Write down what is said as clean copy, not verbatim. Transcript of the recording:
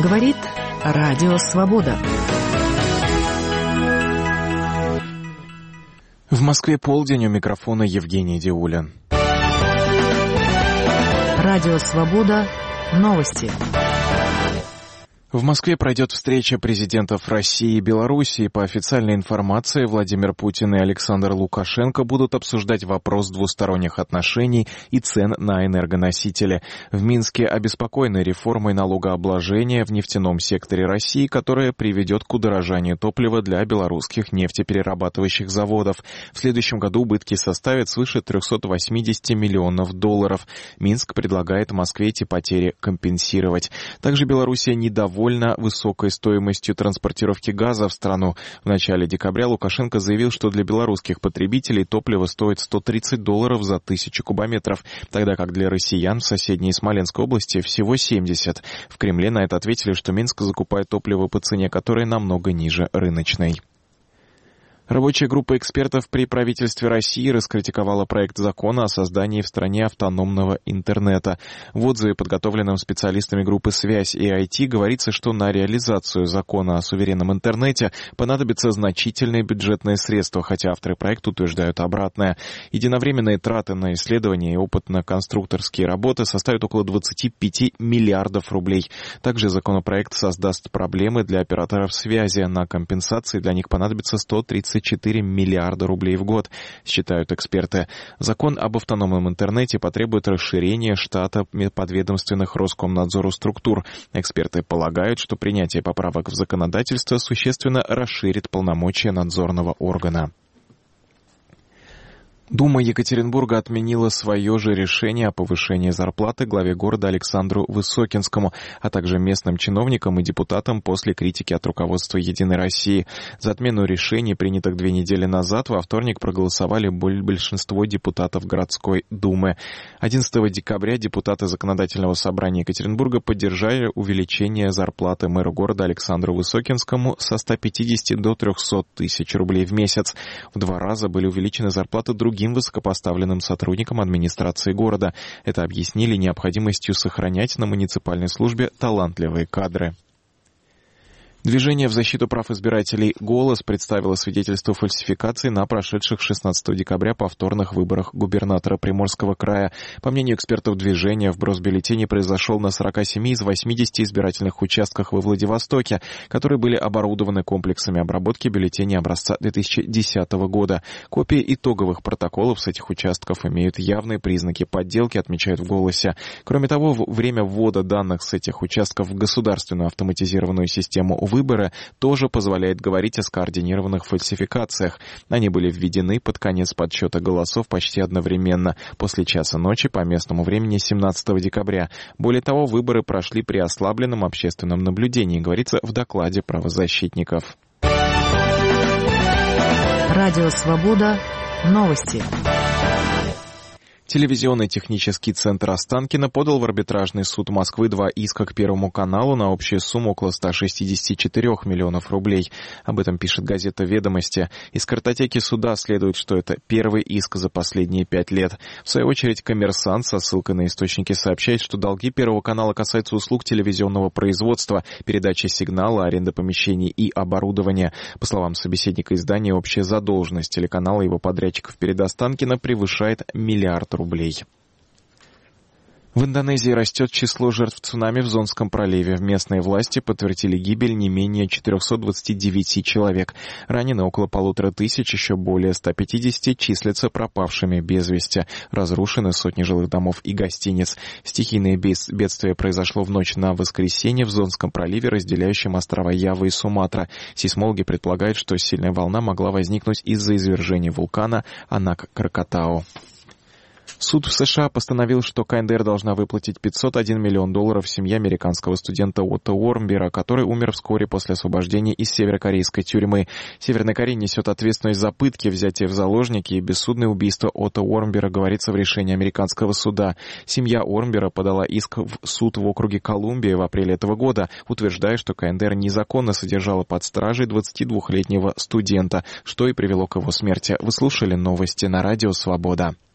Говорит Радио Свобода. В Москве полдень, у микрофона Евгений Диулин. Радио Свобода. Новости. В Москве пройдет встреча президентов России и Белоруссии. По официальной информации, Владимир Путин и Александр Лукашенко будут обсуждать вопрос двусторонних отношений и цен на энергоносители. В Минске обеспокоены реформой налогообложения в нефтяном секторе России, которая приведет к удорожанию топлива для белорусских нефтеперерабатывающих заводов. В следующем году убытки составят свыше 380 миллионов долларов. Минск предлагает Москве эти потери компенсировать. Также Белоруссия недовольна высокой стоимостью транспортировки газа в страну. В начале декабря Лукашенко заявил, что для белорусских потребителей топливо стоит $130 за 1000 кубометров, тогда как для россиян в соседней Смоленской области всего 70. В Кремле на это ответили, что Минск закупает топливо по цене, которая намного ниже рыночной. Рабочая группа экспертов при правительстве России раскритиковала проект закона о создании в стране автономного интернета. В отзыве, подготовленном специалистами группы «Связь» и IT, говорится, что на реализацию закона о суверенном интернете понадобятся значительные бюджетные средства, хотя авторы проекта утверждают обратное. Единовременные траты на исследования и опытно-конструкторские работы составят около 25 миллиардов рублей. Также законопроект создаст проблемы для операторов связи. На компенсации для них понадобится 134 миллиарда рублей в год, считают эксперты. Закон об автономном интернете потребует расширения штата подведомственных Роскомнадзору структур. Эксперты полагают, что принятие поправок в законодательство существенно расширит полномочия надзорного органа. Дума Екатеринбурга отменила свое же решение о повышении зарплаты главе города Александру Высокинскому, а также местным чиновникам и депутатам после критики от руководства «Единой России». За отмену решений, принятых 2 недели назад, во вторник проголосовали большинство депутатов городской думы. 11 декабря депутаты Законодательного собрания Екатеринбурга поддержали увеличение зарплаты мэру города Александру Высокинскому со 150 до 300 тысяч рублей в месяц. В 2 раза были увеличены зарплаты другим высокопоставленным сотрудникам администрации города. Это объяснили необходимостью сохранять на муниципальной службе талантливые кадры. Движение в защиту прав избирателей «Голос» представило свидетельство фальсификации на прошедших 16 декабря повторных выборах губернатора Приморского края. По мнению экспертов движения, вброс бюллетеней произошел на 47 из 80 избирательных участках во Владивостоке, которые были оборудованы комплексами обработки бюллетеней образца 2010 года. Копии итоговых протоколов с этих участков имеют явные признаки подделки, отмечают в «Голосе». Кроме того, время ввода данных с этих участков в государственную автоматизированную систему выборы тоже позволяет говорить о скоординированных фальсификациях. Они были введены под конец подсчета голосов почти одновременно, после часа ночи по местному времени 17 декабря. Более того, выборы прошли при ослабленном общественном наблюдении, говорится в докладе правозащитников. Радио Свобода. Новости. Телевизионный технический центр Останкино подал в арбитражный суд Москвы 2 иска к Первому каналу на общую сумму около 164 миллионов рублей. Об этом пишет газета «Ведомости». Из картотеки суда следует, что это первый иск за последние 5 лет. В свою очередь, «Коммерсант» со ссылкой на источники сообщает, что долги Первого канала касаются услуг телевизионного производства, передачи сигнала, аренды помещений и оборудования. По словам собеседника издания, общая задолженность телеканала и его подрядчиков перед Останкино превышает $1 миллиард рублей. В Индонезии растет число жертв цунами в Зонском проливе. Местные власти подтвердили гибель не менее 429 человек. Ранены около 1500, еще более 150 числятся пропавшими без вести. Разрушены сотни жилых домов и гостиниц. Стихийное бедствие произошло в ночь на воскресенье в Зонском проливе, разделяющем острова Ява и Суматра. Сейсмологи предполагают, что сильная волна могла возникнуть из-за извержения вулкана Анак-Кракатау. Суд в США постановил, что КНДР должна выплатить $501 миллион семье американского студента Отто Уормбера, который умер вскоре после освобождения из северокорейской тюрьмы. Северная Корея несет ответственность за пытки, взятие в заложники и бессудное убийство Отто Уормбера, говорится в решении американского суда. Семья Уормбера подала иск в суд в округе Колумбия в апреле этого года, утверждая, что КНДР незаконно содержала под стражей 22-летнего студента, что и привело к его смерти. Вы слушали новости на Радио Свобода.